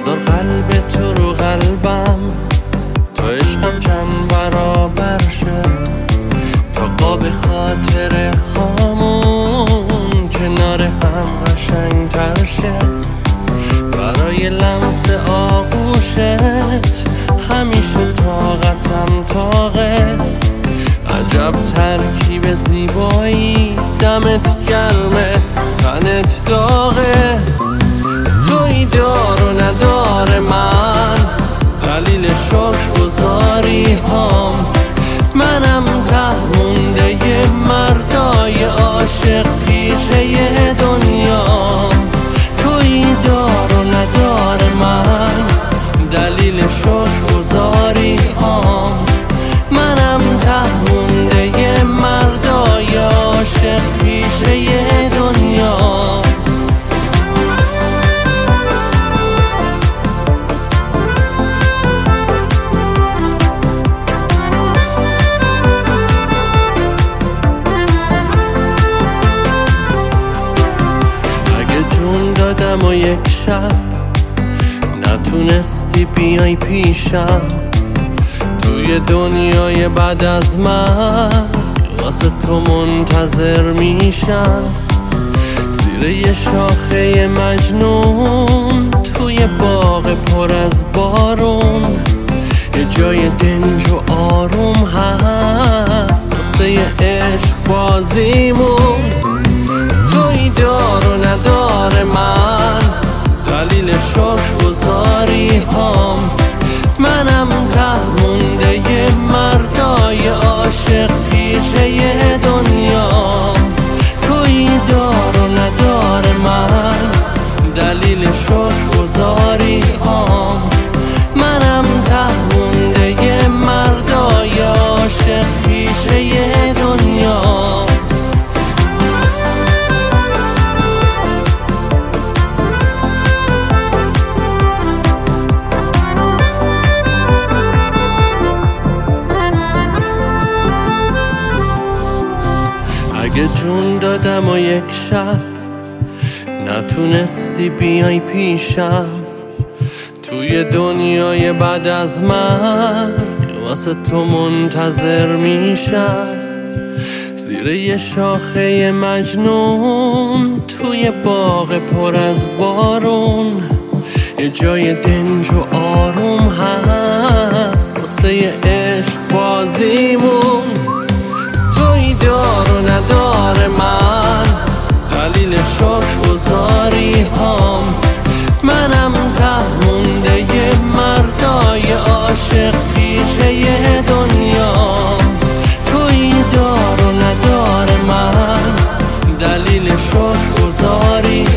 بذار قلب تو رو قلبم تا عشقم چند برابر شه، تا قاب خاطره هامون کنار هم قشنگ تر شه. برای لمس آغوشت همیشه طاقتم طاقه، عجب ترکیب زیبایی، دمت گرمه تنت داغه. توی دار و ندار من، دلیل شکرگزاری هام، منم ته مونده مردای عاشق پیشه دنیام. توی دار و ندار من، دلیل شکرگزاری هام، منم ته مونده مردای عاشق پیشه دنیام. جون دادم و یک شب نتونستی بیای پیشم، توی دنیای بعد از من واسه تو منتظر میشم. زیر یه شاخه مجنون توی باغ پر از بارون، یه جای دنج و آروم هست واسه عشق بازیمون. توی دار و ندار من، دلیل شکرگزاری هام، منم ته مونده مردای عاشق پیشه دنیام. توی دار و ندار من، دلیل شکرگزاری هام، منم ته مونده مردای عاشق پیشه دنیام. اگه جون دادم و یک شب نتونستی بیای پیشم، توی دنیای بعد از من واسه تو منتظر میشم. زیر یه شاخه مجنون توی باغ پر از بارون، یه جای دنج و آروم هست واسه عشق بازیمون. توی دار و ندار من، دلیل شکرگزاری هام، منم ته مونده مردای عاشق پیشه دنیام. توی دار و ندار من، دلیل شکرگزاری